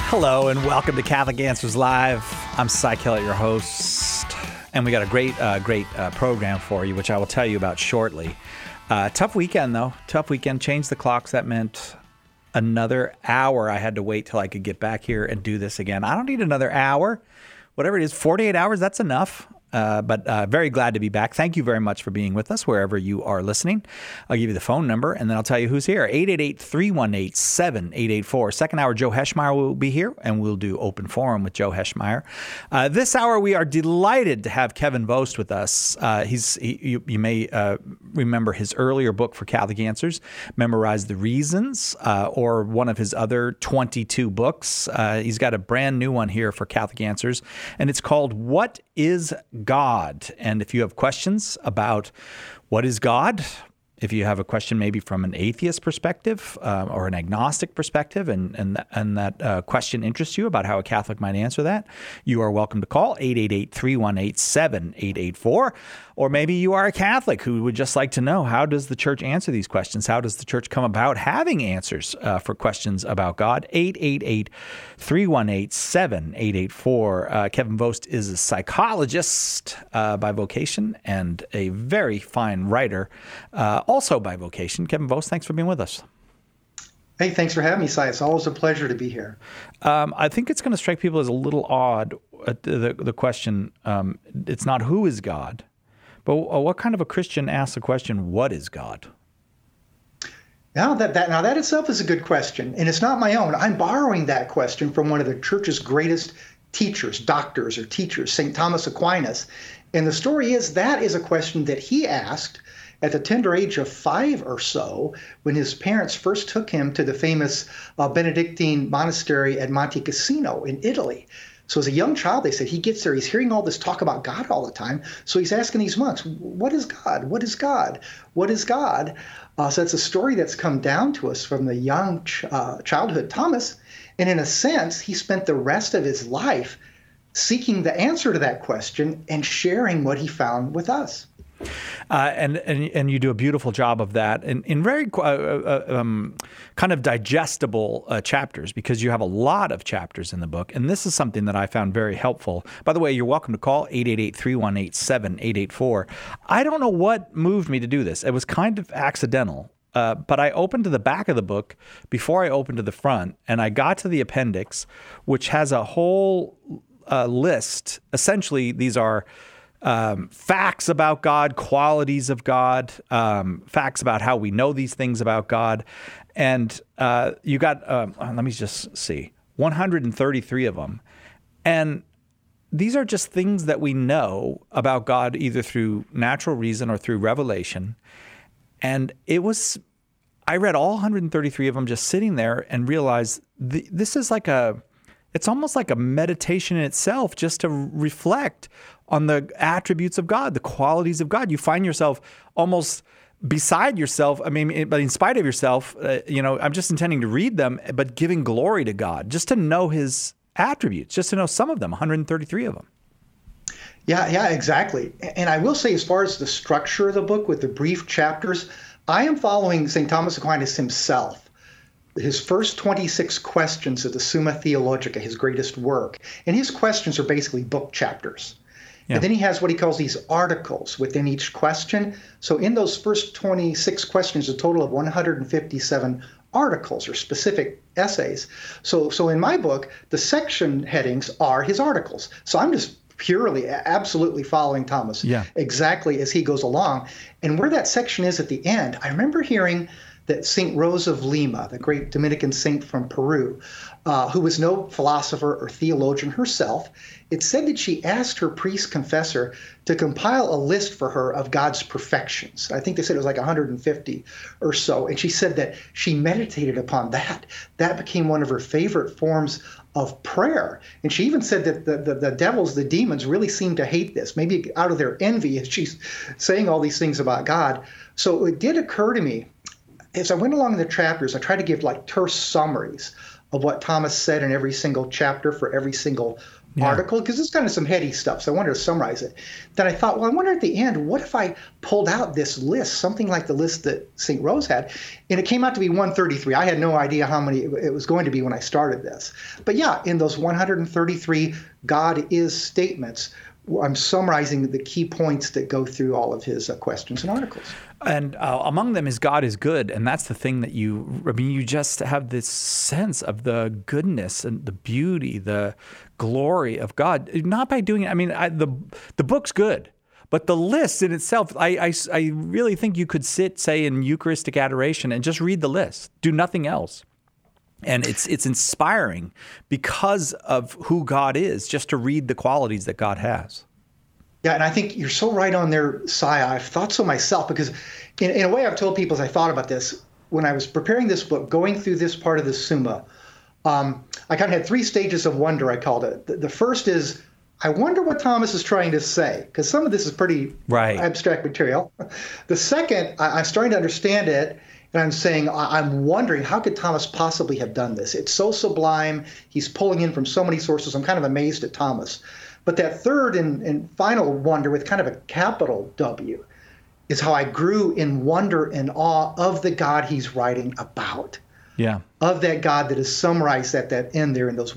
Hello and welcome to Catholic Answers Live. I'm Cy Kellett, your host, and we got a great program for you, which I will tell you about shortly. Tough weekend, though. Tough weekend. Changed the clocks. That meant another hour I had to wait till I could get back here and do this again. I don't need another hour. Whatever it is, 48 hours, that's enough. But very glad to be back. Thank you very much for being with us wherever you are listening. I'll give you the phone number, and then I'll tell you who's here. 888-318-7884. Second hour, Joe Heschmeyer will be here, and we'll do open forum with Joe Heschmeyer. This hour, we are delighted to have Kevin Vost with us. You may remember his earlier book for Catholic Answers, Memorize the Reasons, or one of his other 22 books. He's got a brand new one here for Catholic Answers, and it's called What is God? And if you have questions about what is God, if you have a question maybe from an atheist perspective or an agnostic perspective, and that question interests you about how a Catholic might answer that, you are welcome to call 888-318-7884. Or maybe you are a Catholic who would just like to know, how does the church answer these questions? How does the church come about having answers for questions about God? 888-318-7884. Kevin Vost is a psychologist by vocation and a very fine writer also by vocation. Kevin Vost, thanks for being with us. Hey, thanks for having me, Cy. It's always a pleasure to be here. I think it's going to strike people as a little odd, the question. It's not who is God, but what kind of a Christian asks the question, what is God? Now that itself is a good question, and it's not my own. I'm borrowing that question from one of the church's greatest teachers, doctors or teachers, St. Thomas Aquinas. And the story is that is a question that he asked at the tender age of 5 or so, when his parents first took him to the famous Benedictine monastery at Monte Cassino in Italy. So as a young child, they said, he gets there, he's hearing all this talk about God all the time. So he's asking these monks, what is God? What is God? What is God? So it's a story that's come down to us from the young childhood Thomas. And in a sense, he spent the rest of his life seeking the answer to that question and sharing what he found with us. And you do a beautiful job of that in very kind of digestible chapters, because you have a lot of chapters in the book. And this is something that I found very helpful. By the way, you're welcome to call 888-318-7884. I don't know what moved me to do this. It was kind of accidental. But I opened to the back of the book before I opened to the front, and I got to the appendix, which has a whole list. Essentially, these are facts about God, qualities of God, facts about how we know these things about God. And you got, let me just see, 133 of them. And these are just things that we know about God, either through natural reason or through revelation. And I read all 133 of them just sitting there and realized this is it's almost like a meditation in itself, just to reflect on the attributes of God, the qualities of God. You find yourself almost beside yourself. I mean, but in spite of yourself, I'm just intending to read them, but giving glory to God, just to know his attributes, just to know some of them, 133 of them. Yeah, exactly. And I will say, as far as the structure of the book with the brief chapters, I am following St. Thomas Aquinas himself. His first 26 questions of the Summa Theologica, his greatest work. And his questions are basically book chapters. Yeah. And then he has what he calls these articles within each question. So in those first 26 questions, a total of 157 articles or specific essays. So in my book, the section headings are his articles. So I'm just purely, absolutely following Thomas exactly as he goes along. And where that section is at the end, I remember hearing that St. Rose of Lima, the great Dominican saint from Peru, who was no philosopher or theologian herself, it said that she asked her priest confessor to compile a list for her of God's perfections. I think they said it was like 150 or so. And she said that she meditated upon that. That became one of her favorite forms of prayer. And she even said that the devils, the demons, really seem to hate this, maybe out of their envy as she's saying all these things about God. So it did occur to me, as I went along in the chapters, I tried to give like terse summaries of what Thomas said in every single chapter for every single article because it's kind of some heady stuff. So I wanted to summarize it. Then I thought, well, I wonder at the end, what if I pulled out this list, something like the list that St. Rose had, and it came out to be 133. I had no idea how many it was going to be when I started this. But yeah, in those 133 God is statements, I'm summarizing the key points that go through all of his questions and articles. And among them is God is good. And that's the thing that you just have this sense of the goodness and the beauty, the glory of God, not by doing it. I mean, the book's good, but the list in itself, I really think you could sit, say, in Eucharistic adoration and just read the list, do nothing else. And it's inspiring because of who God is, just to read the qualities that God has. Yeah, and I think you're so right on there, Si. I've thought so myself because in a way I've told people as I thought about this, when I was preparing this book, going through this part of the Summa, I kind of had 3 stages of wonder, I called it. The first is, I wonder what Thomas is trying to say, because some of this is pretty abstract material. The second, I'm starting to understand it, and I'm saying, I'm wondering, how could Thomas possibly have done this? It's so sublime. He's pulling in from so many sources. I'm kind of amazed at Thomas. But that third and final wonder, with kind of a capital W, is how I grew in wonder and awe of the God he's writing about. Yeah. Of that God that is summarized at that end there in those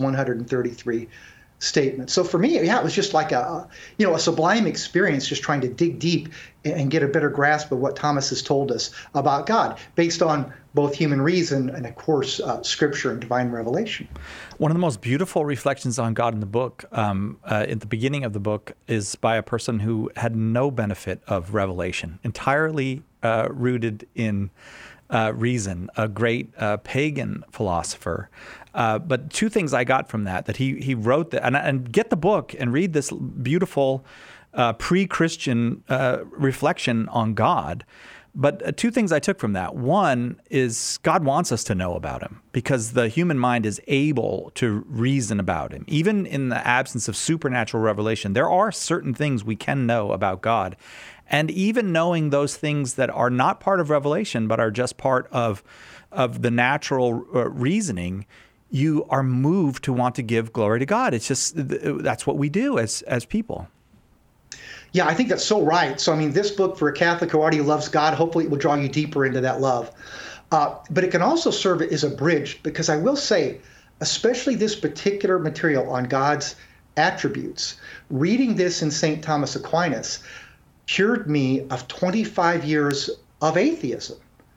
133 statements. So for me, yeah, it was just like a sublime experience, just trying to dig deep and get a better grasp of what Thomas has told us about God, based on both human reason and, of course, Scripture and divine revelation. One of the most beautiful reflections on God in the book, at the beginning of the book, is by a person who had no benefit of revelation, entirely rooted in reason, a great pagan philosopher. But 2 things I got from that he wrote that, and get the book and read this beautiful pre-Christian reflection on God. But 2 things I took from that. One is God wants us to know about him because the human mind is able to reason about him. Even in the absence of supernatural revelation, there are certain things we can know about God. And even knowing those things that are not part of revelation, but are just part of the natural reasoning, you are moved to want to give glory to God. It's just, that's what we do as people. Yeah, I think that's so right. So, I mean, this book for a Catholic who already loves God, hopefully it will draw you deeper into that love. But it can also serve as a bridge, because I will say, especially this particular material on God's attributes, reading this in St. Thomas Aquinas cured me of 25 years of atheism.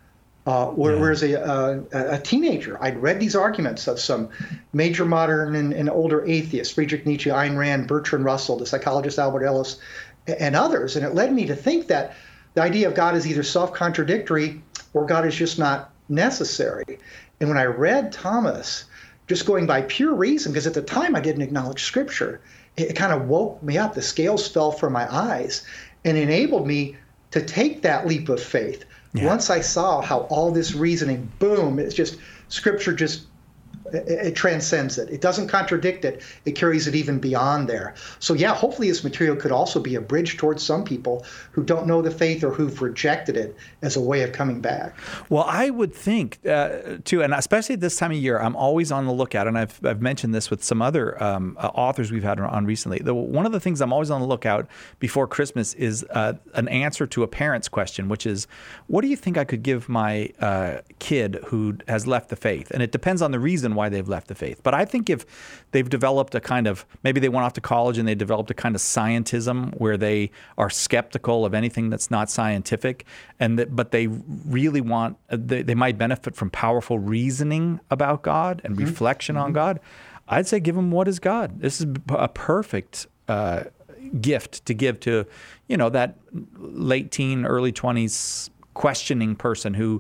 Whereas a teenager, I'd read these arguments of some major modern and older atheists, Friedrich Nietzsche, Ayn Rand, Bertrand Russell, the psychologist Albert Ellis, and others. And it led me to think that the idea of God is either self-contradictory or God is just not necessary. And when I read Thomas, just going by pure reason, because at the time I didn't acknowledge Scripture, it kind of woke me up. The scales fell from my eyes and enabled me to take that leap of faith. Yeah. Once I saw how all this reasoning, boom, it's just Scripture just, it transcends it. It doesn't contradict it. It carries it even beyond there. So yeah, hopefully this material could also be a bridge towards some people who don't know the faith or who've rejected it as a way of coming back. Well, I would think too, and especially at this time of year, I'm always on the lookout, and I've mentioned this with some other authors we've had on recently. One of the things I'm always on the lookout before Christmas is an answer to a parent's question, which is, what do you think I could give my kid who has left the faith? And it depends on the reason why they've left the faith. But I think if they've developed a kind of, maybe they went off to college and they developed a kind of scientism where they are skeptical of anything that's not scientific, but they really want, they might benefit from powerful reasoning about God and reflection on God, I'd say give them what is God. This is a perfect gift to give to, that late teen, early 20s questioning person who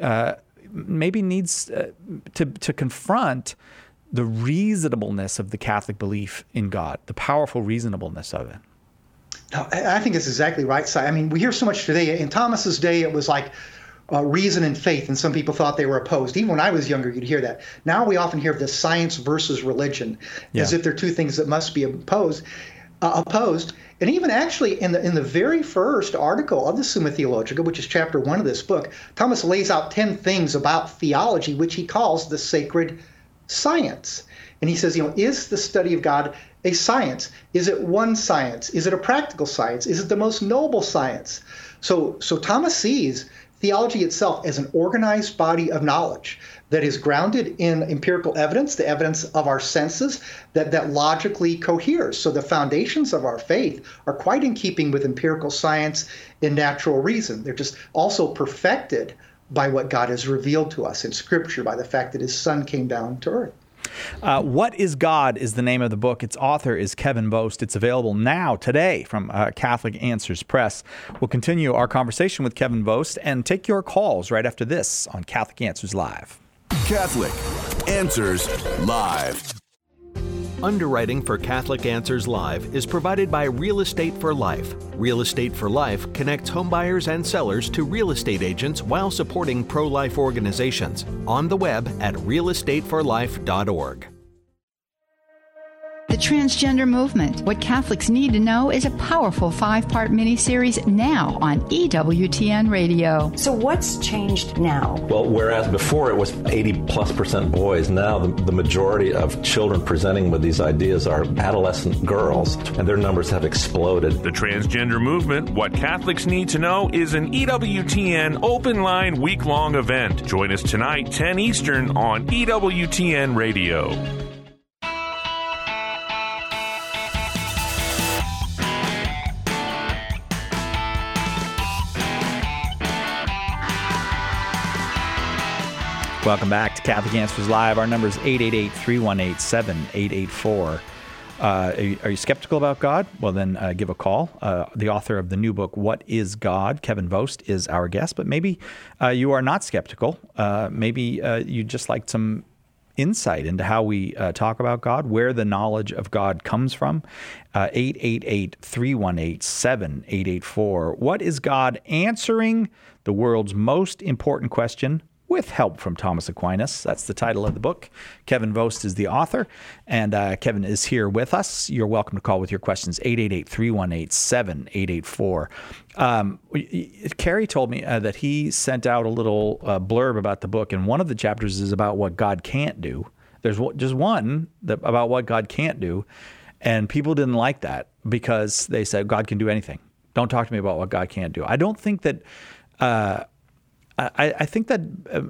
maybe needs to confront the reasonableness of the Catholic belief in God, the powerful reasonableness of it. No, I think it's exactly right, Si. I mean, we hear so much today. In Thomas's day, it was like reason and faith, and some people thought they were opposed. Even when I was younger, you'd hear that. Now we often hear of the science versus religion, as if they're 2 things that must be opposed. And even actually in the very first article of the Summa Theologica, which is chapter 1 of this book, Thomas lays out 10 things about theology, which he calls the sacred science. And he says, is the study of God a science? Is it one science? Is it a practical science? Is it the most noble science? So Thomas sees theology itself as an organized body of knowledge that is grounded in empirical evidence, the evidence of our senses, that logically coheres. So the foundations of our faith are quite in keeping with empirical science and natural reason. They're just also perfected by what God has revealed to us in Scripture, by the fact that his Son came down to earth. What is God is the name of the book. Its author is Kevin Boast. It's available now, today, from Catholic Answers Press. We'll continue our conversation with Kevin Boast and take your calls right after this on Catholic Answers Live. Catholic Answers Live. Underwriting for Catholic Answers Live is provided by Real Estate for Life. Real Estate for Life connects homebuyers and sellers to real estate agents while supporting pro-life organizations. On the web at realestateforlife.org. The Transgender Movement. What Catholics Need to Know is a powerful 5-part miniseries now on EWTN Radio. So what's changed now? Well, whereas before it was 80+% boys, now the majority of children presenting with these ideas are adolescent girls, and their numbers have exploded. The Transgender Movement, What Catholics Need to Know, is an EWTN open line week-long event. Join us tonight, 10 Eastern on EWTN Radio. Welcome back to Catholic Answers Live. Our number is 888-318-7884. Are you skeptical about God? Well, then give a call. The author of the new book, What is God? Kevin Boast is our guest. But maybe you are not skeptical. Maybe you just like some insight into how we talk about God, where the knowledge of God comes from. 888-318-7884. What is God? Answering the world's most important question with help from Thomas Aquinas. That's the title of the book. Kevin Boast is the author, and Kevin is here with us. You're welcome to call with your questions, 888-318-7884. Carrie told me that he sent out a little blurb about the book, and one of the chapters is about what God can't do. There's just one about what God can't do, and people didn't like that because they said, God can do anything. Don't talk to me about what God can't do. I don't think that... I think that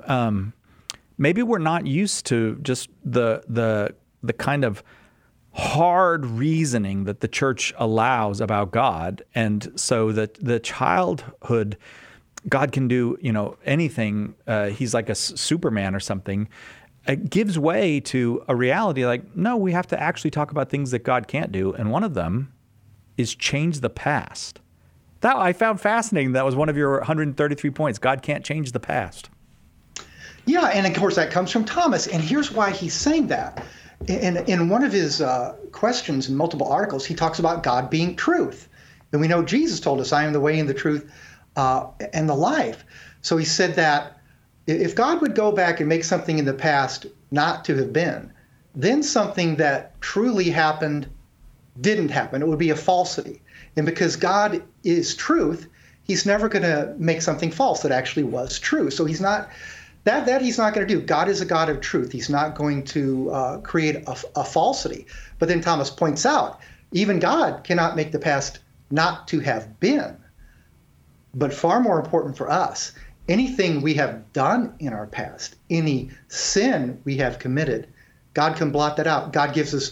maybe we're not used to just the kind of hard reasoning that the church allows about God, and so that the childhood, God can do anything. He's like a Superman or something. It gives way to a reality like, no, we have to actually talk about things that God can't do, and one of them is change the past. That I found fascinating. That was one of your 133 points. God can't change the past. Yeah, and of course that comes from Thomas. And here's why he's saying that. In one of his questions in multiple articles, he talks about God being truth. And we know Jesus told us, I am the way and the truth and the life. So he said that if God would go back and make something in the past not to have been, then something that truly happened didn't happen. It would be a falsity. And because God is truth, he's never going to make something false that actually was true. So he's not that he's not going to do. God is a God of truth. He's not going to create a falsity. But then Thomas points out, even God cannot make the past not to have been. But far more important for us, anything we have done in our past, any sin we have committed, God can blot that out. God gives us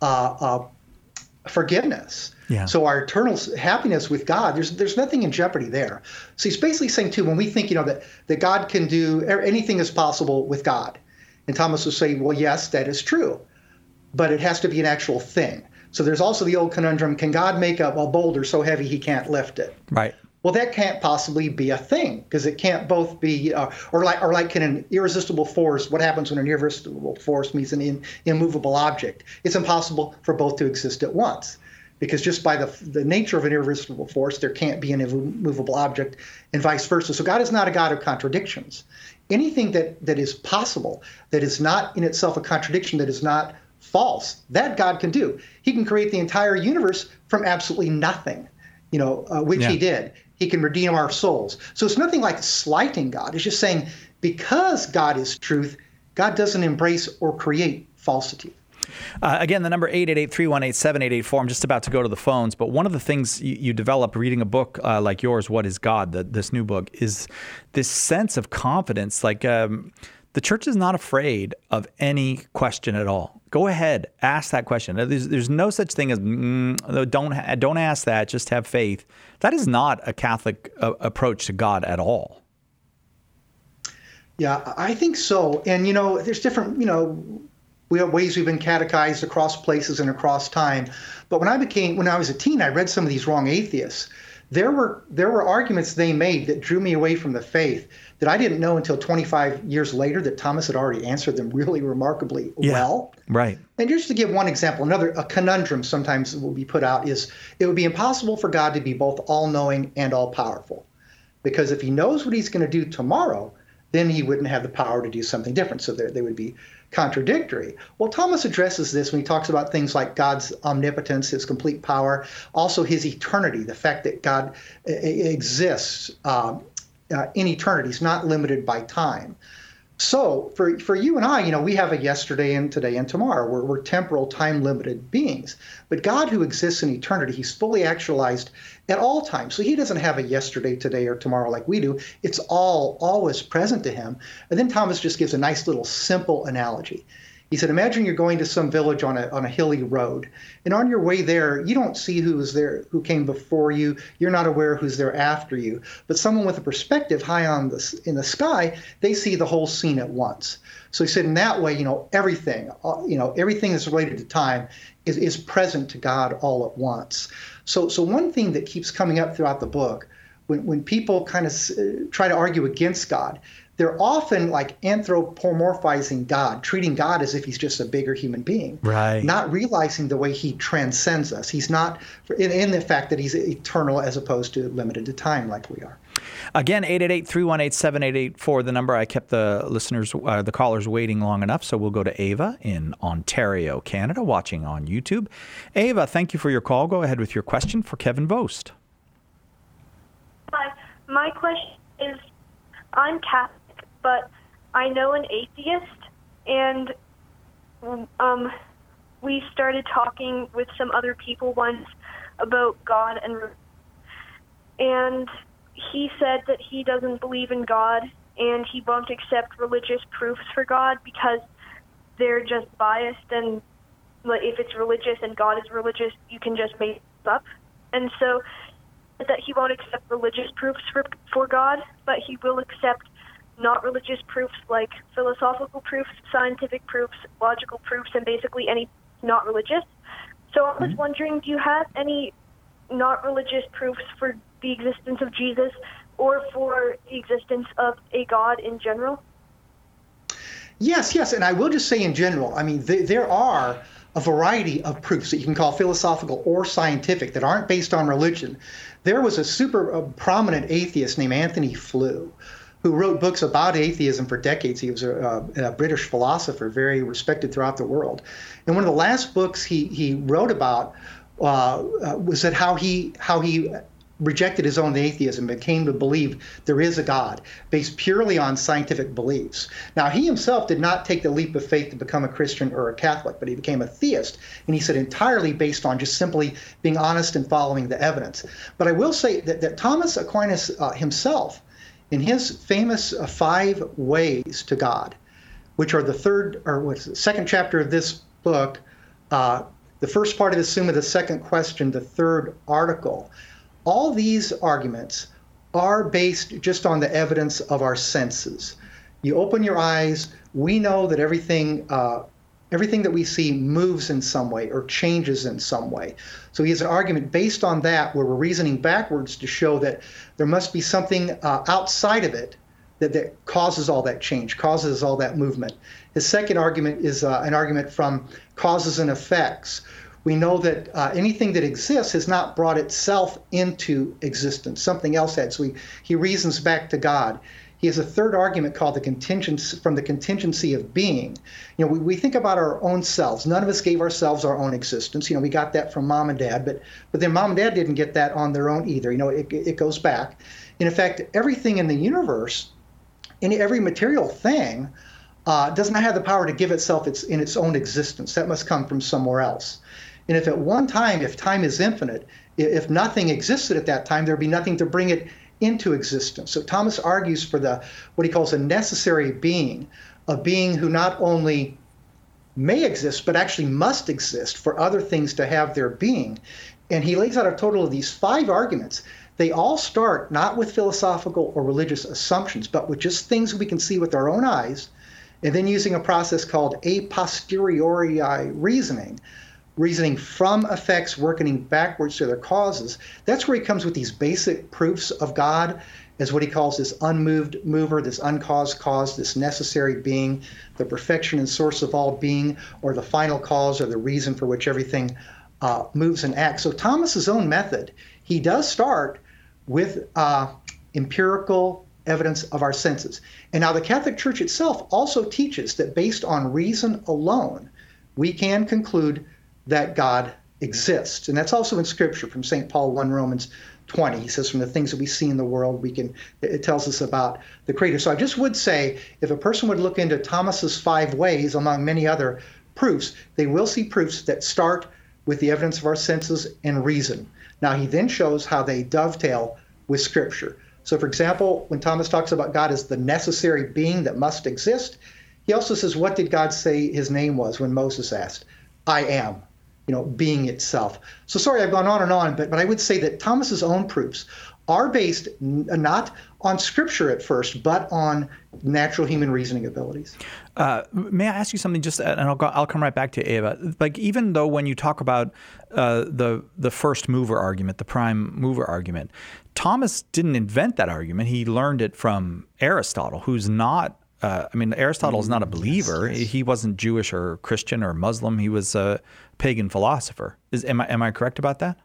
forgiveness. Yeah. So our eternal happiness with God, there's nothing in jeopardy there. So he's basically saying too, when we think that God can do anything is possible with God, and Thomas will say, well, yes, that is true, but it has to be an actual thing. So there's also the old conundrum: can God make a boulder so heavy he can't lift it? Right. Well, that can't possibly be a thing, because it can't both be, or like can an irresistible force, what happens when an irresistible force meets an immovable object? It's impossible for both to exist at once, because just by the nature of an irresistible force, there can't be an immovable object, and vice versa. So God is not a God of contradictions. Anything that is possible, that is not in itself a contradiction, that is not false, that God can do. He can create the entire universe from absolutely nothing, which he did. He can redeem our souls. So it's nothing like slighting God. It's just saying, because God is truth, God doesn't embrace or create falsity. Again, the number 888-318-7884. I'm just about to go to the phones, but one of the things you develop reading a book like yours, What is God, this new book, is this sense of confidence. Like the church is not afraid of any question at all. Go ahead, ask that question. There's no such thing as don't ask that. Just have faith. That is not a Catholic approach to God at all. Yeah, I think so. And there's different. We have ways we've been catechized across places and across time. But when I was a teen, I read some of these wrong atheists. There were arguments they made that drew me away from the faith that I didn't know until 25 years later that Thomas had already answered them really remarkably well. Right. And just to give one example, a conundrum sometimes will be put out is it would be impossible for God to be both all-knowing and all-powerful. Because if he knows what he's going to do tomorrow, then he wouldn't have the power to do something different. So they would be contradictory. Well, Thomas addresses this when he talks about things like God's omnipotence, his complete power, also his eternity, the fact that God exists in eternity. He's not limited by time. So for you and I, we have a yesterday and today and tomorrow. We're temporal, time-limited beings. But God, who exists in eternity, he's fully actualized at all times. So he doesn't have a yesterday, today, or tomorrow like we do. It's always present to him. And then Thomas just gives a nice little simple analogy. He said, imagine you're going to some village on a hilly road. And on your way there, you don't see who's there, who came before you. You're not aware who's there after you. But someone with a perspective high in the sky, they see the whole scene at once. So he said, in that way, everything that's related to time is present to God all at once. So one thing that keeps coming up throughout the book, when people kind of try to argue against God, they're often like anthropomorphizing God, treating God as if he's just a bigger human being, right? Not realizing the way he transcends us. He's not in the fact that he's eternal as opposed to limited to time like we are. Again, 888-318-7884, the number. I kept the callers waiting long enough, so we'll go to Ava in Ontario, Canada, watching on YouTube. Ava, thank you for your call. Go ahead with your question for Kevin Vost. Hi, my question is, I'm Catholic, but I know an atheist, and we started talking with some other people once about God, and he said that he doesn't believe in God, and he won't accept religious proofs for God because they're just biased, and if it's religious and God is religious, you can just make it up. And so that he won't accept religious proofs for God, but he will accept not religious proofs like philosophical proofs, scientific proofs, logical proofs, and basically any not religious. So I was wondering, do you have any not religious proofs for the existence of Jesus or for the existence of a God in general? Yes, and I will just say in general, I mean, there are a variety of proofs that you can call philosophical or scientific that aren't based on religion. There was a super prominent atheist named Anthony Flew who wrote books about atheism for decades. He was a British philosopher, very respected throughout the world. And one of the last books he wrote about was that how he rejected his own atheism and came to believe there is a God based purely on scientific beliefs. Now, he himself did not take the leap of faith to become a Christian or a Catholic, but he became a theist, and he said entirely based on just simply being honest and following the evidence. But I will say that Thomas Aquinas himself, in his famous 5 ways to God, which are the second chapter of this book, the first part of the Summa, the second question, the third article, all these arguments are based just on the evidence of our senses. You open your eyes, we know that everything that we see moves in some way or changes in some way. So he has an argument based on that where we're reasoning backwards to show that there must be something outside of it that causes all that change, causes all that movement. His second argument is an argument from causes and effects. We know that anything that exists has not brought itself into existence. Something else had. So he reasons back to God. He has a third argument called the contingency of being. We think about our own selves. None of us gave ourselves our own existence. We got that from mom and dad, but then mom and dad didn't get that on their own either. It goes back. And in fact, everything in the universe, every material thing, does not have the power to give itself in its own existence. That must come from somewhere else. And if at one time, if time is infinite, if nothing existed at that time, there'd be nothing to bring it into existence. So Thomas argues for what he calls a necessary being, a being who not only may exist, but actually must exist for other things to have their being. And he lays out a total of these 5 arguments. They all start not with philosophical or religious assumptions, but with just things we can see with our own eyes, and then using a process called a posteriori reasoning from effects working backwards to their causes. That's where he comes with these basic proofs of God as what he calls this unmoved mover, this uncaused cause, this necessary being, the perfection and source of all being, or the final cause or the reason for which everything moves and acts. So Thomas's own method, he does start with empirical evidence of our senses. And now the Catholic Church itself also teaches that based on reason alone, we can conclude that God exists. And that's also in Scripture from St. Paul 1 Romans 20. He says, from the things that we see in the world, it tells us about the Creator. So I just would say, if a person would look into Thomas's 5 ways, among many other proofs, they will see proofs that start with the evidence of our senses and reason. Now, he then shows how they dovetail with Scripture. So, for example, when Thomas talks about God as the necessary being that must exist, he also says, what did God say his name was when Moses asked? I am, being itself. So sorry, I've gone on and on, but I would say that Thomas's own proofs are based not on Scripture at first, but on natural human reasoning abilities. May I ask you something? And I'll come right back to Eva. Like, even though when you talk about the first mover argument, the prime mover argument, Thomas didn't invent that argument. He learned it from Aristotle, who's not. Aristotle is not a believer. Yes. He wasn't Jewish or Christian or Muslim. He was a pagan philosopher. Am I correct about that?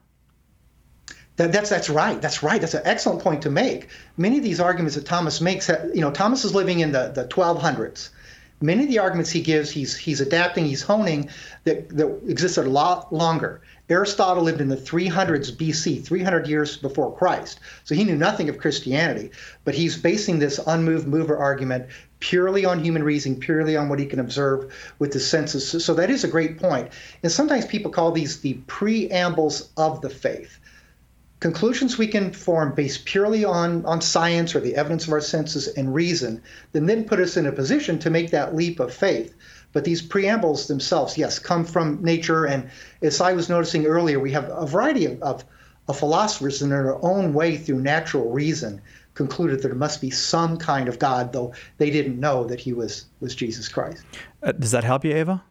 That's right. That's right. That's an excellent point to make. Many of these arguments that Thomas makes, Thomas is living in the 1200s. Many of the arguments he gives, he's adapting, he's honing that existed a lot longer. Aristotle lived in the 300s BC, 300 years before Christ. So he knew nothing of Christianity, but he's basing this unmoved mover argument purely on human reasoning, purely on what he can observe with his senses. So that is a great point. And sometimes people call these the preambles of the faith. Conclusions we can form based purely on science or the evidence of our senses and reason, then put us in a position to make that leap of faith. But these preambles themselves, yes, come from nature. And as I was noticing earlier, we have a variety of philosophers in their own way through natural reason concluded that there must be some kind of God, though they didn't know that he was Jesus Christ. Does that help you, Ava?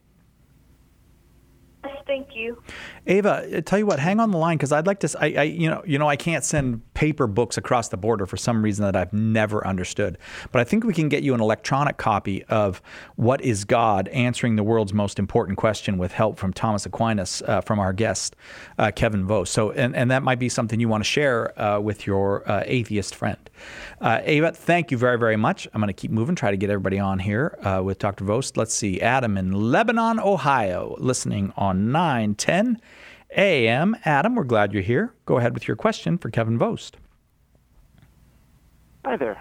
Thank you. Ava, tell you what, hang on the line, because I'd like to. I can't send paper books across the border for some reason that I've never understood. But I think we can get you an electronic copy of What is God? Answering the World's Most Important Question with help from Thomas Aquinas from our guest, Kevin Vost. So, and that might be something you want to share with your atheist friend. Ava, thank you very, very much. I'm going to keep moving, try to get everybody on here with Dr. Vost. Let's see. Adam in Lebanon, Ohio, listening on 910 AM. Adam, we're glad you're here. Go ahead with your question for Kevin Vost. Hi there.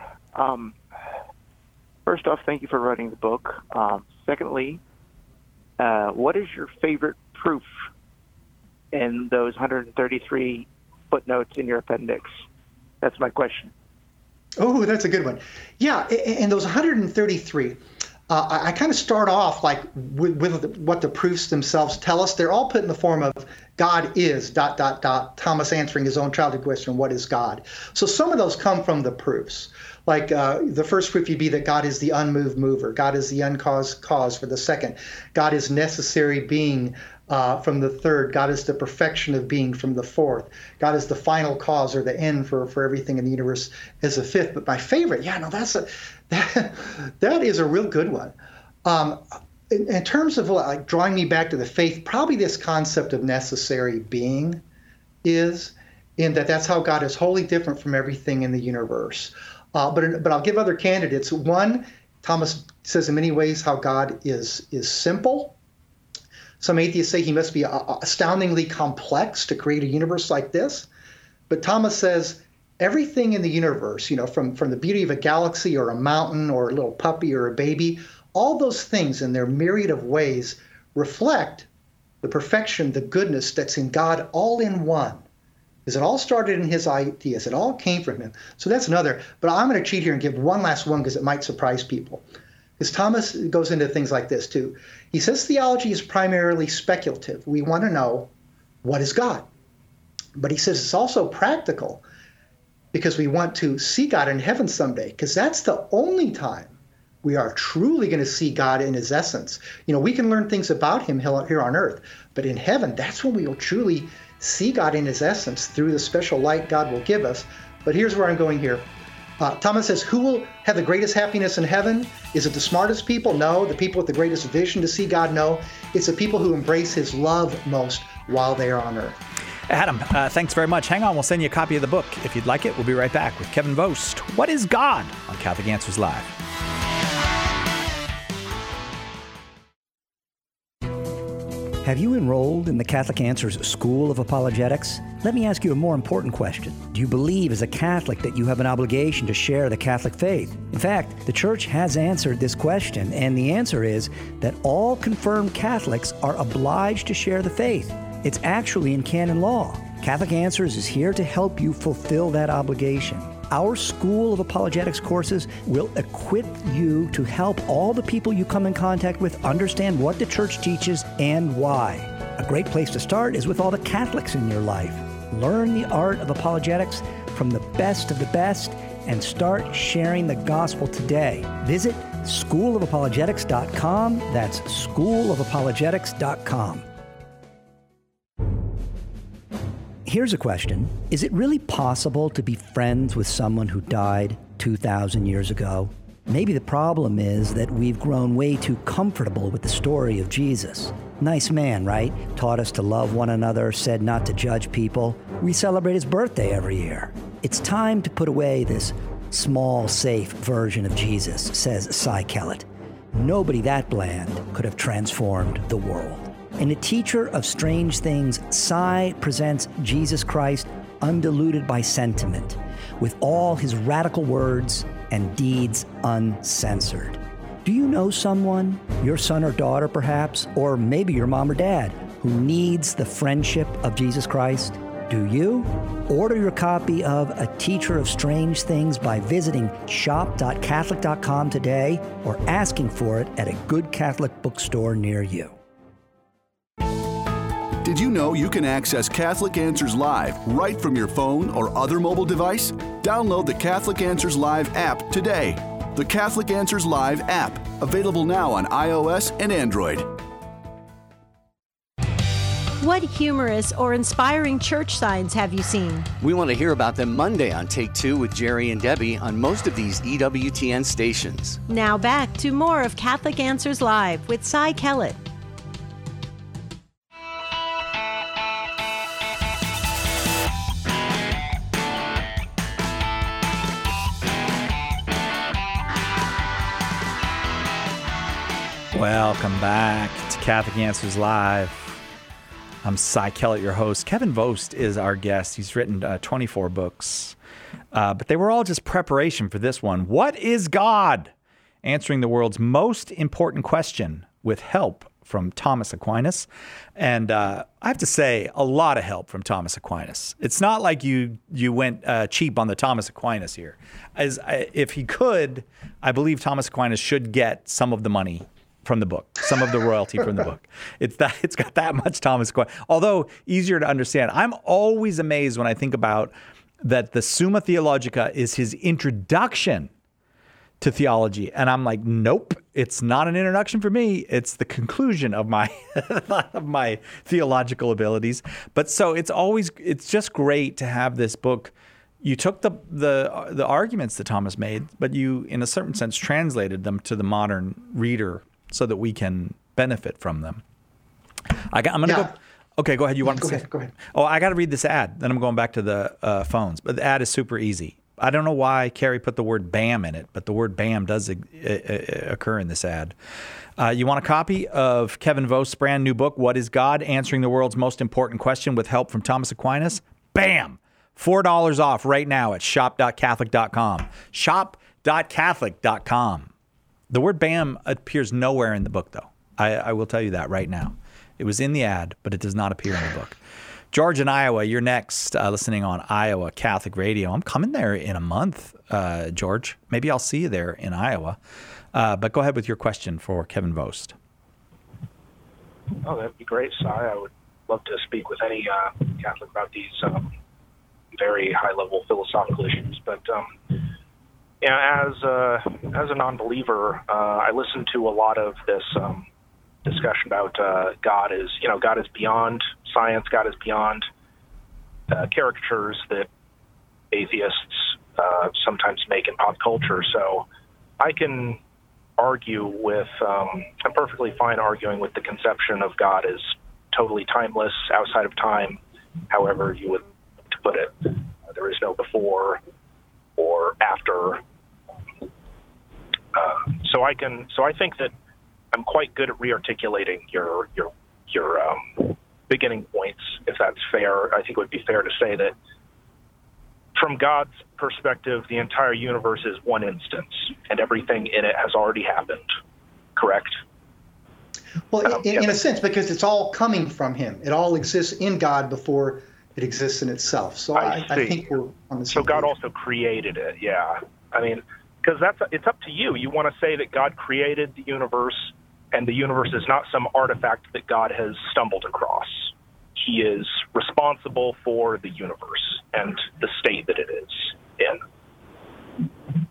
First off, thank you for writing the book. Secondly, what is your favorite proof in those 133 footnotes in your appendix? That's my question. Oh, that's a good one. Yeah, in those 133, I kind of start off like with what the proofs themselves tell us. They're all put in the form of God is ... Thomas answering his own childhood question, what is God? So some of those come from the proofs. Like the first proof would be that God is the unmoved mover. God is the uncaused cause for the second. God is necessary being from the third. God is the perfection of being from the fourth. God is the final cause or the end for everything in the universe as a fifth. But my favorite, that is a real good one. In terms of like drawing me back to the faith, probably this concept of necessary being is in that's how God is wholly different from everything in the universe. But I'll give other candidates. One, Thomas says in many ways how God is simple. Some atheists say he must be astoundingly complex to create a universe like this. But Thomas says everything in the universe, from the beauty of a galaxy or a mountain or a little puppy or a baby, All those things in their myriad of ways reflect the perfection, the goodness that's in God all in one. Because it all started in his ideas. It all came from him. So that's another. But I'm going to cheat here and give one last one because it might surprise people. Because Thomas goes into things like this too. He says theology is primarily speculative. We want to know, what is God? But he says it's also practical because we want to see God in heaven someday, because that's the only time we are truly going to see God in his essence. We can learn things about him here on earth, but in heaven, that's when we will truly see God in his essence through the special light God will give us. But here's where I'm going here. Thomas says, who will have the greatest happiness in heaven? Is it the smartest people? No. The people with the greatest vision to see God? No. It's the people who embrace his love most while they are on earth. Adam, thanks very much. Hang on, we'll send you a copy of the book. If you'd like it, we'll be right back with Kevin Vost. What is God? On Catholic Answers Live. Have you enrolled in the Catholic Answers School of Apologetics? Let me ask you a more important question. Do you believe as a Catholic that you have an obligation to share the Catholic faith? In fact, the Church has answered this question, and the answer is that all confirmed Catholics are obliged to share the faith. It's actually in canon law. Catholic Answers is here to help you fulfill that obligation. Our School of Apologetics courses will equip you to help all the people you come in contact with understand what the Church teaches and why. A great place to start is with all the Catholics in your life. Learn the art of apologetics from the best of the best and start sharing the gospel today. Visit schoolofapologetics.com. That's schoolofapologetics.com. Here's a question. Is it really possible to be friends with someone who died 2,000 years ago? Maybe the problem is that we've grown way too comfortable with the story of Jesus. Nice man, right? Taught us to love one another, said not to judge people. We celebrate his birthday every year. It's time to put away this small, safe version of Jesus, says Cy Kellett. Nobody that bland could have transformed the world. In A Teacher of Strange Things, Cy presents Jesus Christ undiluted by sentiment, with all his radical words and deeds uncensored. Do you know someone, your son or daughter perhaps, or maybe your mom or dad, who needs the friendship of Jesus Christ? Do you? Order your copy of A Teacher of Strange Things by visiting shop.catholic.com today or asking for it at a good Catholic bookstore near you. Did you know you can access Catholic Answers Live right from your phone or other mobile device? Download the Catholic Answers Live app today. The Catholic Answers Live app, available now on iOS and Android. What humorous or inspiring church signs have you seen? We want to hear about them Monday on Take Two with Jerry and Debbie on most of these EWTN stations. Now back to more of Catholic Answers Live with Cy Kellett. Welcome back to Catholic Answers Live. I'm Cy Kellett, your host. Kevin Vost is our guest. He's written 24 books, but they were all just preparation for this one. What is God? Answering the world's most important question with help from Thomas Aquinas. And I have to say, a lot of help from Thomas Aquinas. It's not like you went cheap on the Thomas Aquinas here. If he could, I believe Thomas Aquinas should get some of the money from the book, some of the royalty from the book. It's got that much Thomas Aquinas, although easier to understand. I'm always amazed when I think about that the Summa Theologica is his introduction to theology. And I'm like, nope, it's not an introduction for me. It's the conclusion of my of my theological abilities. But so it's just great to have this book. You took the arguments that Thomas made, but you, in a certain sense, translated them to the modern reader so that we can benefit from them. I'm going to go. Okay, go ahead. You want to say? Go ahead. Oh, I got to read this ad. Then I'm going back to the phones. But the ad is super easy. I don't know why Carrie put the word BAM in it, but the word BAM does occur in this ad. You want a copy of Kevin Vost's brand new book, What is God? Answering the World's Most Important Question with help from Thomas Aquinas? Bam! $4 off right now at shop.catholic.com. Shop.catholic.com. The word BAM appears nowhere in the book, though. I will tell you that right now. It was in the ad, but it does not appear in the book. George in Iowa, you're next, listening on Iowa Catholic Radio. I'm coming there in a month, George. Maybe I'll see you there in Iowa. But go ahead with your question for Kevin Vost. Oh, that'd be great, Si. I would love to speak with any Catholic about these very high-level philosophical issues. But as a non-believer, I listen to a lot of this discussion about God is beyond science. God is beyond caricatures that atheists sometimes make in pop culture. So I can argue with, I'm perfectly fine arguing with the conception of God as totally timeless, outside of time, however you would to put it. There is no before or after. So I think that I'm quite good at rearticulating your beginning points, if that's fair. I think it would be fair to say that from God's perspective, the entire universe is one instance, and everything in it has already happened. Correct? Well, in a sense, because it's all coming from Him. It all exists in God before it exists in itself. So I think we're on the same So God page. also created it, yeah. I mean, because it's up to you. You want to say that God created the universe, and the universe is not some artifact that God has stumbled across. He is responsible for the universe and the state that it is in.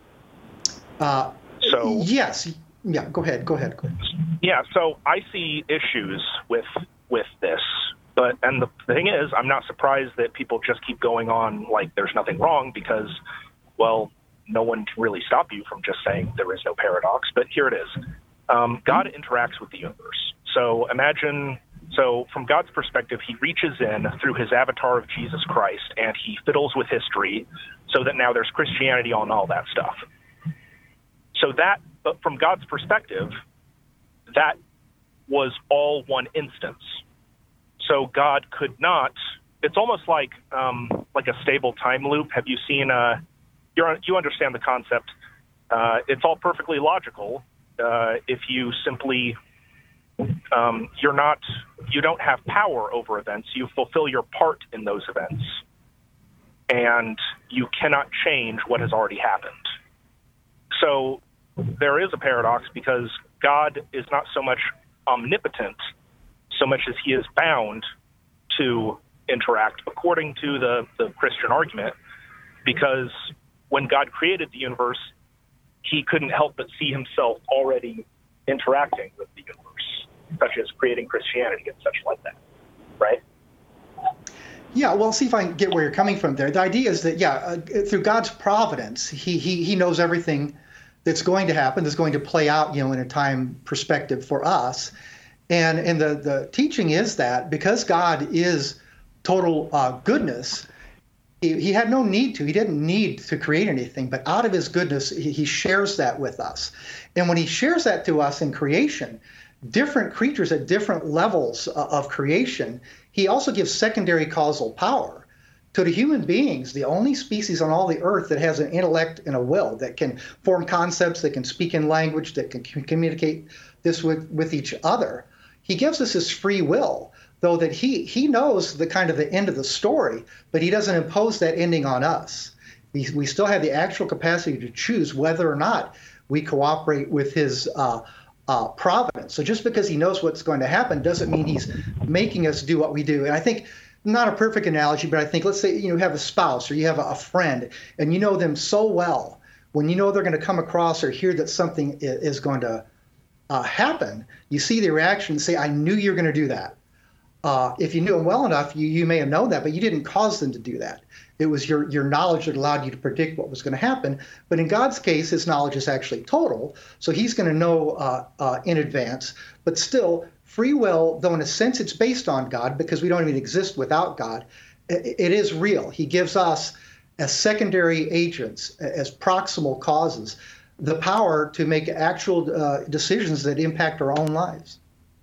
Yes. Yeah, go ahead. Yeah, so I see issues with this. And the thing is, I'm not surprised that people just keep going on like there's nothing wrong because, well, no one can really stop you from just saying there is no paradox. But here it is. God interacts with the universe. So from God's perspective, He reaches in through His avatar of Jesus Christ, and He fiddles with history so that now there's Christianity on all that stuff. So but from God's perspective, that was all one instance. So God could not. It's almost like a stable time loop. Have you seen? You understand the concept. It's all perfectly logical. If you simply you don't have power over events. You fulfill your part in those events, and you cannot change what has already happened. So there is a paradox because God is not so much omnipotent so much as He is bound to interact according to the Christian argument, because when God created the universe, He couldn't help but see Himself already interacting with the universe, such as creating Christianity and such like that, right? Yeah, well, see if I can get where you're coming from there. The idea is that, through God's providence, He knows everything that's going to happen, that's going to play out, in a time perspective for us. And the teaching is that because God is total goodness, he had no need to. He didn't need to create anything, but out of His goodness, He shares that with us. And when He shares that to us in creation, different creatures at different levels of creation, He also gives secondary causal power. To the human beings, the only species on all the earth that has an intellect and a will, that can form concepts, that can speak in language, that can communicate this with each other, He gives us His free will, though that he knows the kind of the end of the story, but He doesn't impose that ending on us. We still have the actual capacity to choose whether or not we cooperate with His providence. So just because He knows what's going to happen doesn't mean He's making us do what we do. And I think, not a perfect analogy, but I think, let's say you have a spouse or you have a friend, and you know them so well, when you know they're going to come across or hear that something is going to happen, you see the reaction and say, I knew you were going to do that. If you knew them well enough, you may have known that, but you didn't cause them to do that. It was your knowledge that allowed you to predict what was going to happen. But in God's case, His knowledge is actually total, so He's going to know in advance. But still, free will, though in a sense it's based on God, because we don't even exist without God, it is real. He gives us, as secondary agents, as proximal causes, the power to make actual decisions that impact our own lives.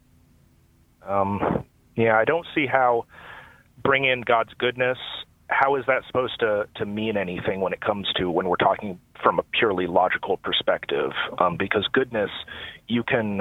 Yeah, I don't see how bring in God's goodness, how is that supposed to mean anything when we're talking from a purely logical perspective, because goodness, you can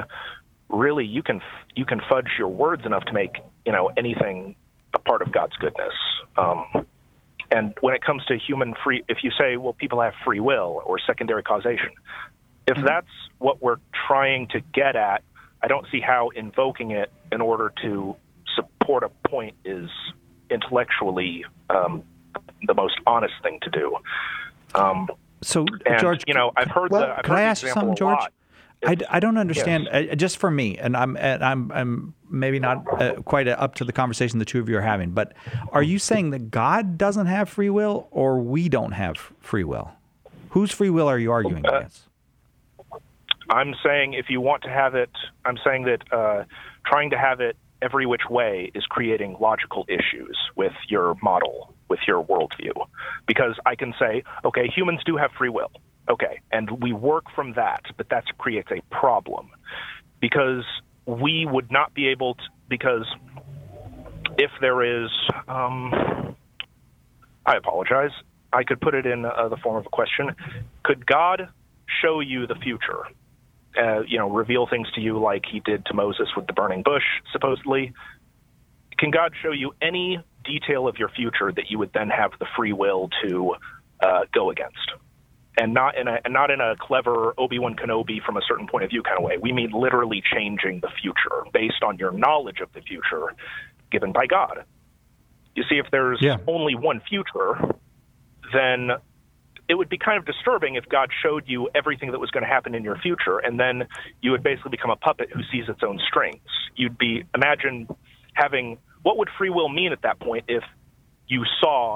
fudge your words enough to make anything a part of God's goodness. And when it comes to if you say, well, people have free will or secondary causation, if that's what we're trying to get at, I don't see how invoking it in order to support a point is intellectually the most honest thing to do. So, and, George, I've heard can I ask you something, George? I don't understand. Yes. Just for me, and I'm maybe not quite up to the conversation the two of you are having, but are you saying that God doesn't have free will, or we don't have free will? Whose free will are you arguing against? I'm saying if you want to have it, I'm saying that trying to have it every which way is creating logical issues with your model, with your worldview. Because I can say, okay, humans do have free will. Okay, and we work from that, but that creates a problem. Because we would not be able to, because if there is, I apologize, I could put it in the form of a question. Could God show you the future? Reveal things to you like he did to Moses with the burning bush, supposedly. Can God show you any detail of your future that you would then have the free will to go against? And not in a clever Obi-Wan Kenobi from a certain point of view kind of way. We mean literally changing the future based on your knowledge of the future given by God. You see, if there's only one future, then it would be kind of disturbing if God showed you everything that was going to happen in your future, and then you would basically become a puppet who sees its own strings. Imagine having, what would free will mean at that point if you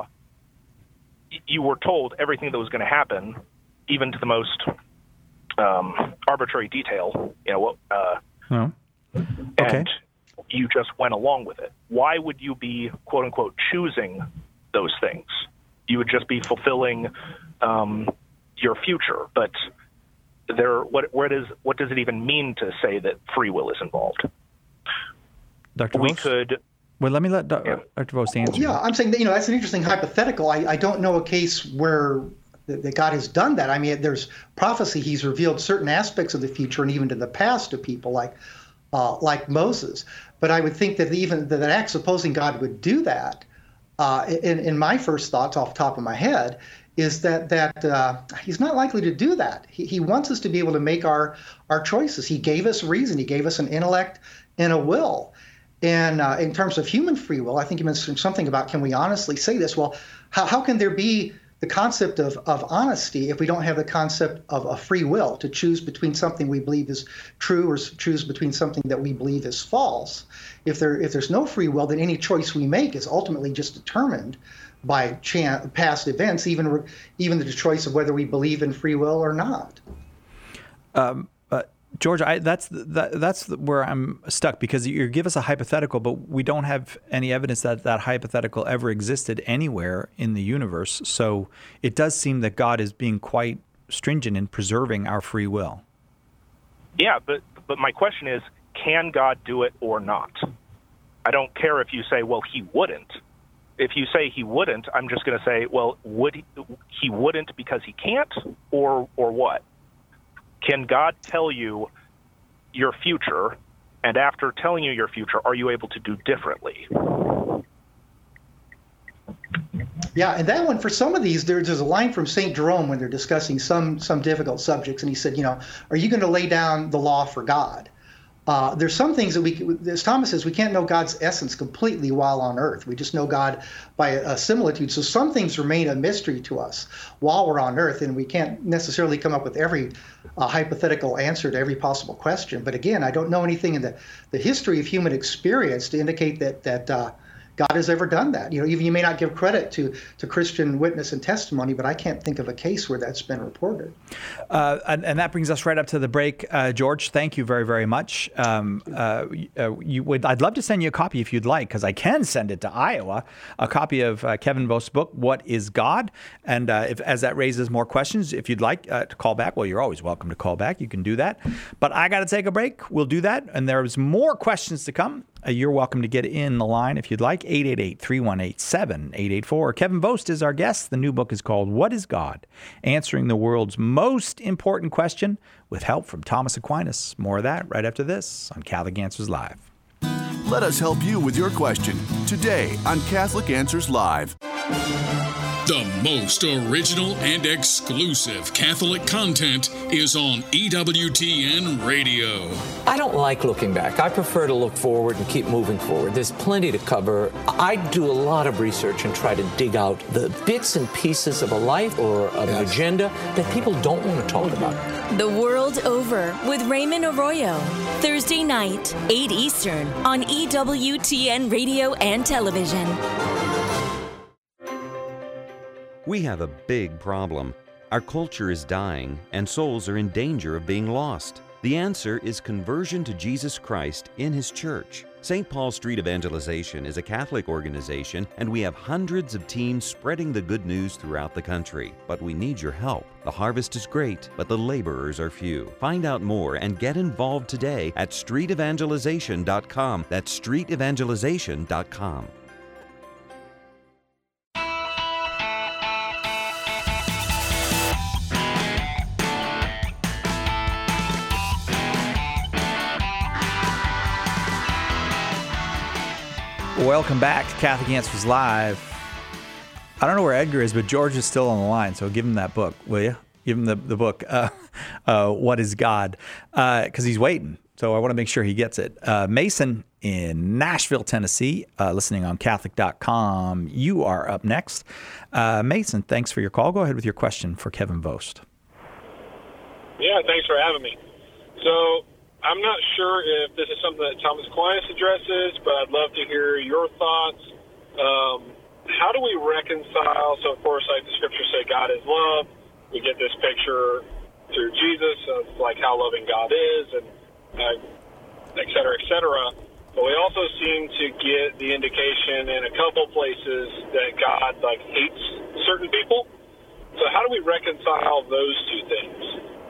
were told everything that was going to happen, even to the most arbitrary detail, and you just went along with it. Why would you be, quote unquote, choosing those things? You would just be fulfilling your future. But what does it even mean to say that free will is involved? Dr. Vos? Well, let me let Dr. Vos answer. Yeah, I'm saying that, that's an interesting hypothetical. I don't know a case where that God has done that. I mean, there's prophecy. He's revealed certain aspects of the future and even to the past to people like Moses. But I would think that even that act, supposing God would do that, in my first thoughts off the top of my head, is that he's not likely to do that. He wants us to be able to make our choices. He gave us reason. He gave us an intellect and a will. And in terms of human free will, I think you mentioned something about, can we honestly say this? Well, how can there be the concept of honesty if we don't have the concept of a free will to choose between something we believe is true or choose between something that we believe is false? If there's no free will, then any choice we make is ultimately just determined by past events, even the choice of whether we believe in free will or not. George, that's where I'm stuck, because you give us a hypothetical, but we don't have any evidence that hypothetical ever existed anywhere in the universe. So it does seem that God is being quite stringent in preserving our free will. Yeah, but my question is, can God do it or not? I don't care if you say, well, he wouldn't. If you say he wouldn't, I'm just going to say, well, he wouldn't because he can't, or what? Can God tell you your future, and after telling you your future, are you able to do differently? Yeah, and that one, for some of these, there's a line from St. Jerome when they're discussing some difficult subjects, and he said, are you going to lay down the law for God? There's some things that as Thomas says, we can't know God's essence completely while on earth. We just know God by a similitude. So some things remain a mystery to us while we're on earth, and we can't necessarily come up with every hypothetical answer to every possible question. But again, I don't know anything in the history of human experience to indicate that God has ever done that. Even you may not give credit to Christian witness and testimony, but I can't think of a case where that's been reported. And that brings us right up to the break. George, thank you very, very much. I'd love to send you a copy if you'd like, because I can send it to Iowa, a copy of Kevin Vos' book, What is God? And as that raises more questions, if you'd like to call back, well, you're always welcome to call back. You can do that. But I got to take a break. We'll do that. And there's more questions to come You're welcome to get in the line if you'd like. 888-318-7884. Kevin Vost is our guest. The new book is called What is God? Answering the World's Most Important Question with help from Thomas Aquinas. More of that right after this on Catholic Answers Live. Let us help you with your question today on Catholic Answers Live. The most original and exclusive Catholic content is on EWTN Radio. I don't like looking back. I prefer to look forward and keep moving forward. There's plenty to cover. I do a lot of research and try to dig out the bits and pieces of a life or an agenda that people don't want to talk about. The World Over with Raymond Arroyo. Thursday night, 8 Eastern on EWTN Radio and Television. We have a big problem. Our culture is dying, and souls are in danger of being lost. The answer is conversion to Jesus Christ in His church. St. Paul Street Evangelization is a Catholic organization, and we have hundreds of teams spreading the good news throughout the country. But we need your help. The harvest is great, but the laborers are few. Find out more and get involved today at streetevangelization.com. That's streetevangelization.com. Welcome back to Catholic Answers Live. I don't know where Edgar is, but George is still on the line, so give him that book, will you? Give him the book, What is God? Because he's waiting, so I want to make sure he gets it. Mason in Nashville, Tennessee, listening on Catholic.com. You are up next. Mason, thanks for your call. Go ahead with your question for Kevin Vost. Yeah, thanks for having me. So I'm not sure if this is something that Thomas Aquinas addresses, but I'd love to hear your thoughts. How do we reconcile? So, of course, like the scriptures say, God is love. We get this picture through Jesus of like how loving God is, and et cetera, et cetera. But we also seem to get the indication in a couple places that God like hates certain people. So, how do we reconcile those two things?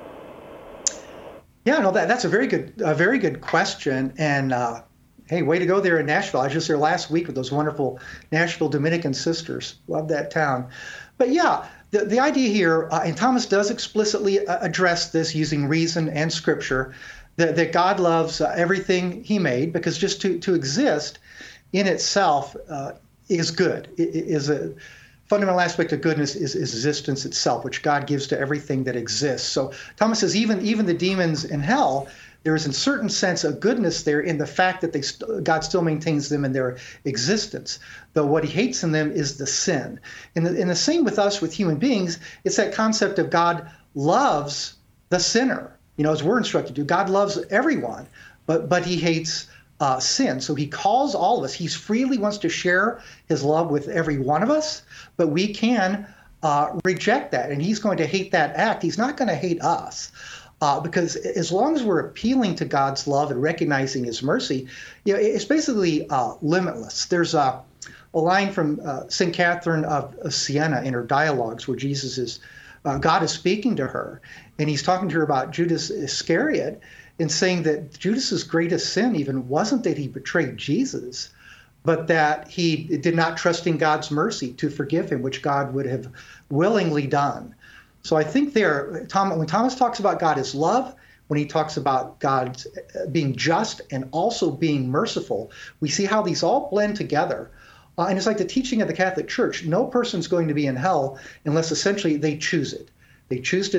Yeah, no, that's a very good question. And hey, way to go there in Nashville. I was just there last week with those wonderful Nashville Dominican sisters. Love that town. But yeah, the idea here, and Thomas does explicitly address this using reason and scripture, that God loves everything He made, because just to exist in itself is good. It is a fundamental aspect of goodness is existence itself, which God gives to everything that exists. So Thomas says even the demons in hell, there is in certain sense a goodness there in the fact that God still maintains them in their existence. Though what He hates in them is the sin. And the same with us, with human beings, it's that concept of God loves the sinner. You know, as we're instructed to, God loves everyone, but He hates sin. So He calls all of us. He freely wants to share His love with every one of us, but we can reject that. And He's going to hate that act. He's not going to hate us. Because as long as we're appealing to God's love and recognizing His mercy, you know, it's basically limitless. There's a line from St. Catherine of Siena in her dialogues where God is speaking to her, and He's talking to her about Judas Iscariot, and saying that Judas's greatest sin even wasn't that he betrayed Jesus, but that he did not trust in God's mercy to forgive him, which God would have willingly done. So I think when Thomas talks about God as love, when he talks about God being just and also being merciful, we see how these all blend together. And it's like the teaching of the Catholic Church. No person's going to be in hell unless essentially they choose it. They choose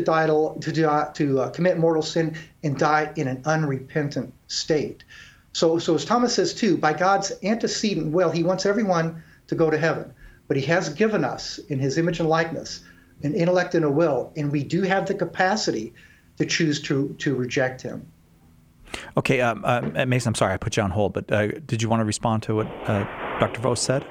to commit mortal sin and die in an unrepentant state. So as Thomas says too, by God's antecedent will, He wants everyone to go to heaven. But He has given us in His image and likeness an intellect and a will, and we do have the capacity to choose to reject Him. Okay, Mason, I'm sorry I put you on hold, but did you want to respond to what Dr. Vost said?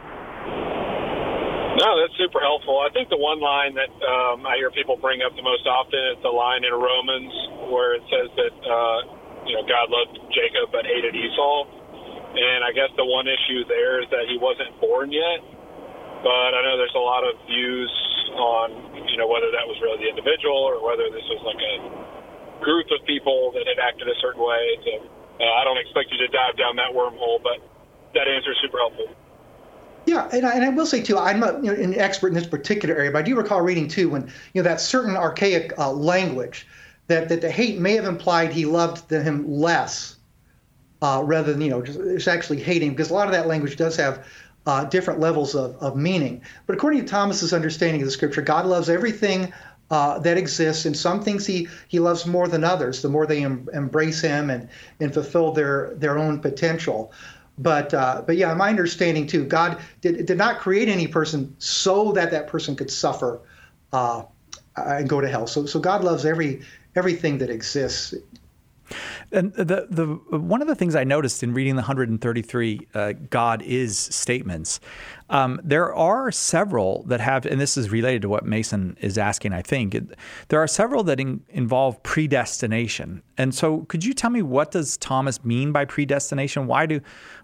No, that's super helpful. I think the one line that I hear people bring up the most often is the line in Romans where it says that God loved Jacob but hated Esau. And I guess the one issue there is that he wasn't born yet. But I know there's a lot of views on whether that was really the individual or whether this was like a group of people that had acted a certain way. So I don't expect you to dive down that wormhole, but that answer is super helpful. Yeah, and I will say, too, I'm not an expert in this particular area, but I do recall reading, too, when that certain archaic language that the hate may have implied he loved him less rather than, just actually hating, because a lot of that language does have different levels of meaning. But according to Thomas's understanding of the Scripture, God loves everything that exists, and some things he loves more than others, the more they embrace him and fulfill their own potential. But yeah, my understanding too, God did not create any person so that person could suffer and go to hell. So God loves everything that exists. And the one of the things I noticed in reading the 133 God is statements, there are several that have, and this is related to what Mason is asking, I think, there are several that involve predestination. And so could you tell me, what does Thomas mean by predestination? Why do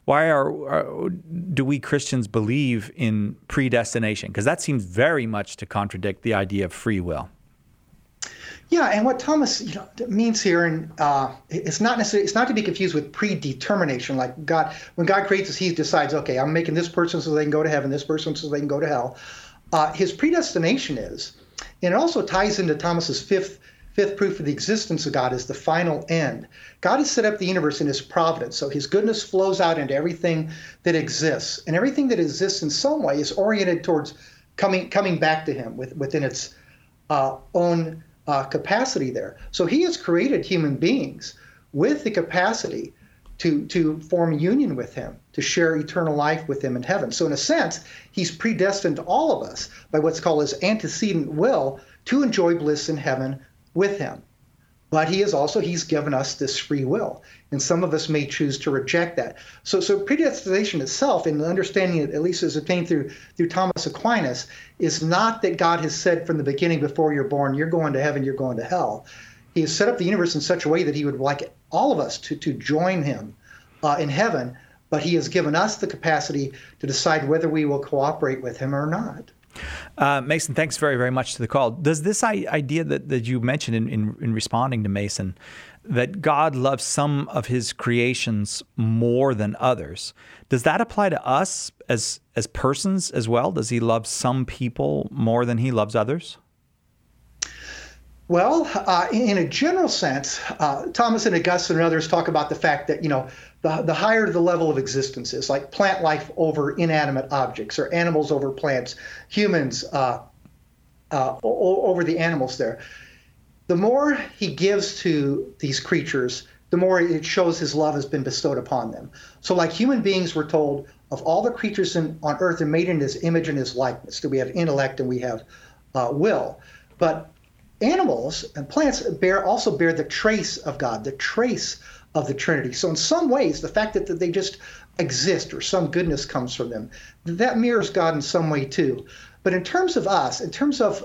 we Christians believe in predestination? Because that seems very much to contradict the idea of free will. Yeah, and what Thomas means here, and it's not to be confused with predetermination. Like when God creates us, he decides, okay, I'm making this person so they can go to heaven, this person so they can go to hell. His predestination is, and it also ties into Thomas's fifth proof of the existence of God, is the final end. God has set up the universe in his providence, so his goodness flows out into everything that exists, and everything that exists in some way is oriented towards coming back to him within its own capacity there. So he has created human beings with the capacity to form union with him, to share eternal life with him in heaven. So in a sense, he's predestined all of us by what's called his antecedent will to enjoy bliss in heaven with him. But he's given us this free will, and some of us may choose to reject that. So predestination itself, in the understanding that at least is obtained through Thomas Aquinas, is not that God has said from the beginning, before you're born, you're going to heaven, you're going to hell. He has set up the universe in such a way that he would like all of us to join him in heaven, but he has given us the capacity to decide whether we will cooperate with him or not. Mason, thanks very, very much to the call. Does this idea that you mentioned in responding to Mason, that God loves some of his creations more than others, does that apply to us as persons as well? Does he love some people more than he loves others? Well, in a general sense, Thomas and Augustine and others talk about the fact that, the higher the level of existence is, like plant life over inanimate objects, or animals over plants, humans over the animals there. The more he gives to these creatures, the more it shows his love has been bestowed upon them. So like human beings, we're told, of all the creatures on earth are made in his image and his likeness, that we have intellect and we have will. But animals and plants also bear the trace of God, the trace of the Trinity. So in some ways, the fact that they just exist, or some goodness comes from them, that mirrors God in some way too. But in terms of us, in terms of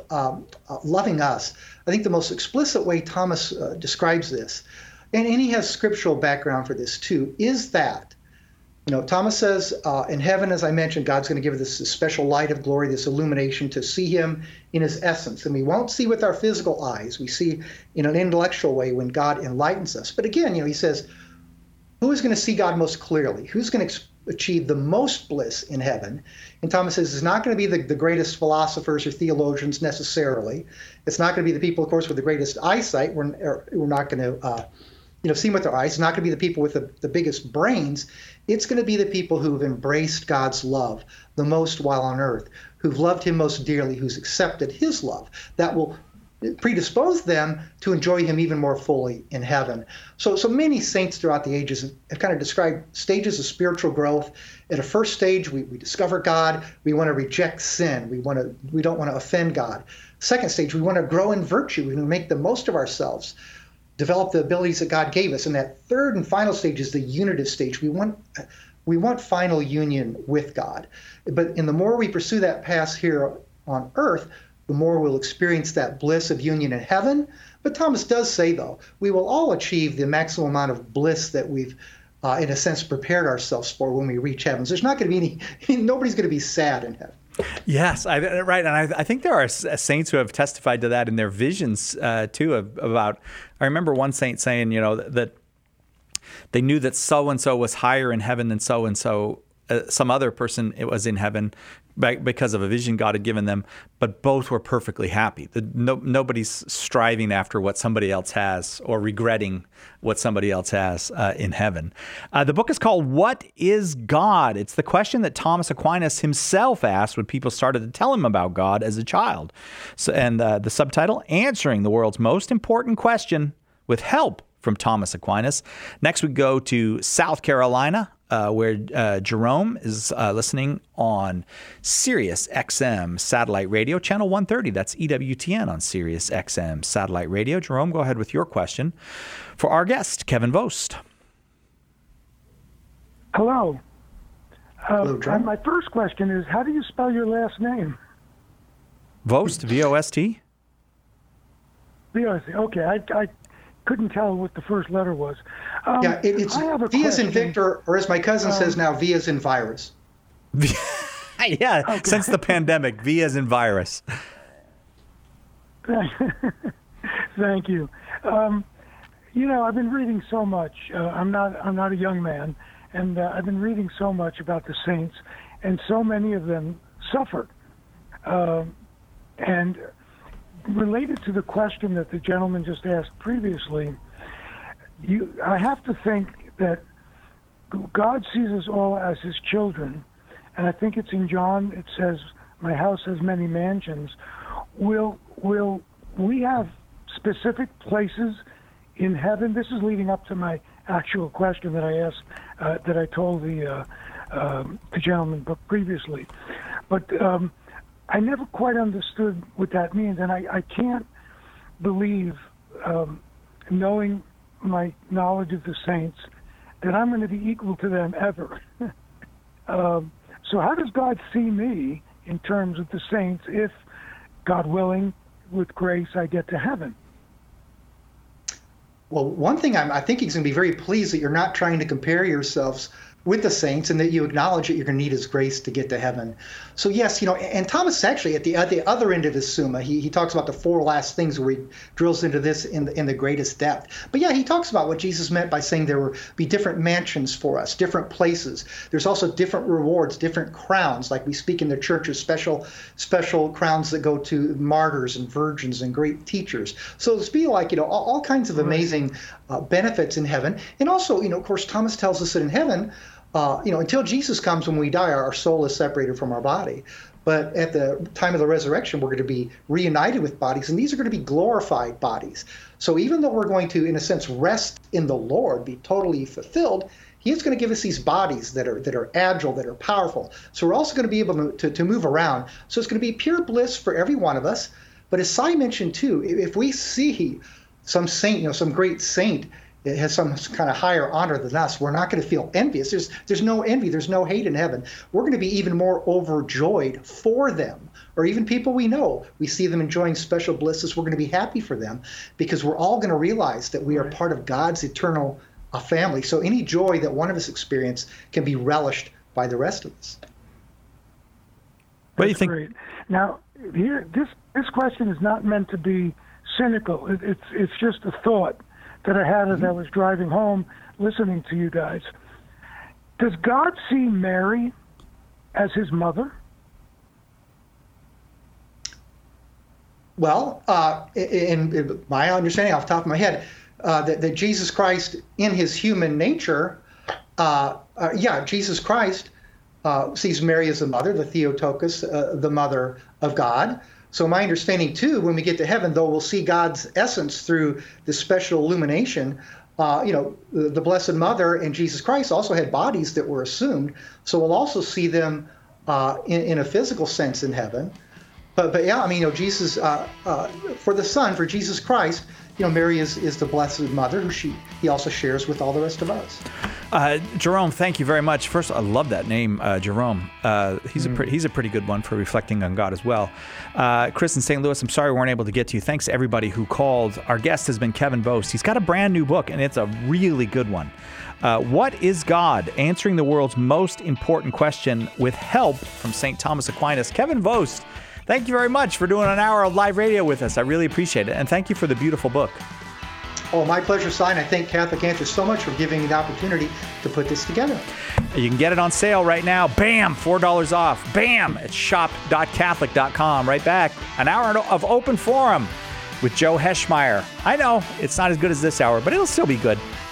loving us, I think the most explicit way Thomas describes this, and he has scriptural background for this too, is that, Thomas says, in heaven, as I mentioned, God's going to give us this special light of glory, this illumination to see him in his essence. And we won't see with our physical eyes. We see in an intellectual way when God enlightens us. But again, he says, who is going to see God most clearly? Who's going to achieve the most bliss in heaven? And Thomas says it's not going to be the greatest philosophers or theologians necessarily. It's not going to be the people, of course, with the greatest eyesight. We're not going to see with our eyes. It's not going to be the people with the biggest brains. It's going to be the people who've embraced God's love the most while on earth, who've loved him most dearly, who's accepted his love. That will predispose them to enjoy him even more fully in heaven. So many saints throughout the ages have kind of described stages of spiritual growth. At a first stage, we discover God. We want to reject sin. We don't want to offend God. Second stage, we want to grow in virtue. We want to make the most of ourselves, develop the abilities that God gave us. And that third and final stage is the unitive stage. We want final union with God. But in the more we pursue that path here on earth, the more we'll experience that bliss of union in heaven. But Thomas does say, though, we will all achieve the maximum amount of bliss that we've, in a sense, prepared ourselves for when we reach heaven. So there's not going to be nobody's going to be sad in heaven. Yes, right. And I think there are saints who have testified to that in their visions, too, about, I remember one saint saying, that they knew that so-and-so was higher in heaven than so-and-so some other person was in heaven because of a vision God had given them, but both were perfectly happy. Nobody's striving after what somebody else has or regretting what somebody else has in heaven. The book is called What is God? It's the question that Thomas Aquinas himself asked when people started to tell him about God as a child. And the subtitle, Answering the World's Most Important Question with Help from Thomas Aquinas. Next, we go to South Carolina, where Jerome is listening on Sirius XM Satellite Radio, Channel 130. That's EWTN on Sirius XM Satellite Radio. Jerome, go ahead with your question for our guest, Kevin Vost. Hello. Hello, Jerome. My first question is, how do you spell your last name? Vost, V-O-S-T? V-O-S-T. Okay, I couldn't tell what the first letter was. It's V as in Victor, or as my cousin says now, V as in virus. Yeah, okay. Since the pandemic, V as in virus. Thank you. I've been reading so much. I'm not a young man, and I've been reading so much about the saints, and so many of them suffered. And related to the question that the gentleman just asked previously, I have to think that God sees us all as his children, and I think it's in John, it says, my house has many mansions. Will we have specific places in heaven? This is leading up to my actual question that I asked, that I told the gentleman previously. But I never quite understood what that means, and I can't believe, knowing my knowledge of the saints, that I'm going to be equal to them ever. So how does God see me in terms of the saints if, God willing, with grace, I get to heaven? Well, one thing I think he's going to be very pleased that you're not trying to compare yourselves with the saints, and that you acknowledge that you're going to need his grace to get to heaven. So yes, and Thomas actually at the other end of his Summa, he talks about the four last things where he drills into this in the greatest depth. But yeah, he talks about what Jesus meant by saying there will be different mansions for us, different places. There's also different rewards, different crowns, like we speak in the churches, special crowns that go to martyrs and virgins and great teachers. So it's be like, all kinds of amazing benefits in heaven. And also, of course, Thomas tells us that in heaven, until Jesus comes, when we die, our soul is separated from our body. But at the time of the resurrection, we're going to be reunited with bodies, and these are going to be glorified bodies. So even though we're going to, in a sense, rest in the Lord, be totally fulfilled, he is going to give us these bodies that are agile, that are powerful. So we're also going to be able to move around. So it's going to be pure bliss for every one of us. But as Cy mentioned too, if we see some saint, some great saint, it has some kind of higher honor than us, we're not going to feel envious. There's no envy. There's no hate in heaven. We're going to be even more overjoyed for them. Or even people we know, we see them enjoying special blisses. We're going to be happy for them because we're all going to realize that we are part of God's eternal family. So any joy that one of us experience can be relished by the rest of us. What do you think? Great. Now, here, this question is not meant to be cynical. It's just a thought that I had as I was driving home listening to you guys. Does God see Mary as his mother? Well, in my understanding off the top of my head, that Jesus Christ in his human nature, Jesus Christ sees Mary as the mother, the Theotokos, the mother of God. So my understanding, too, when we get to heaven, though we'll see God's essence through this special illumination, the Blessed Mother and Jesus Christ also had bodies that were assumed. So we'll also see them in a physical sense in heaven. But yeah, Jesus, for the Son, for Jesus Christ, Mary is the Blessed Mother, who he also shares with all the rest of us. Jerome, thank you very much. First, I love that name, Jerome. He's a pretty good one for reflecting on God as well. Chris in St. Louis, I'm sorry we weren't able to get to you. Thanks to everybody who called. Our guest has been Kevin Vost. He's got a brand new book, and it's a really good one. What is God? Answering the world's most important question with help from St. Thomas Aquinas. Kevin Vost, thank you very much for doing an hour of live radio with us. I really appreciate it. And thank you for the beautiful book. Oh, my pleasure, Si. I thank Catholic Answers so much for giving me the opportunity to put this together. You can get it on sale right now. Bam! $4 off. Bam! At shop.catholic.com. Right back. An hour of open forum with Joe Heschmeyer. I know it's not as good as this hour, but it'll still be good.